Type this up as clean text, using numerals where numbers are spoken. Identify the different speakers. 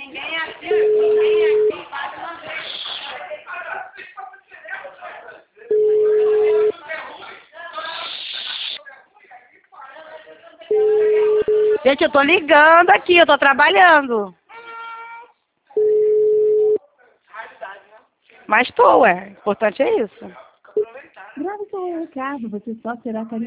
Speaker 1: Gente, eu tô ligando aqui, eu tô trabalhando. Mas tô, ué. O importante é isso.
Speaker 2: Grave seu recado, você só será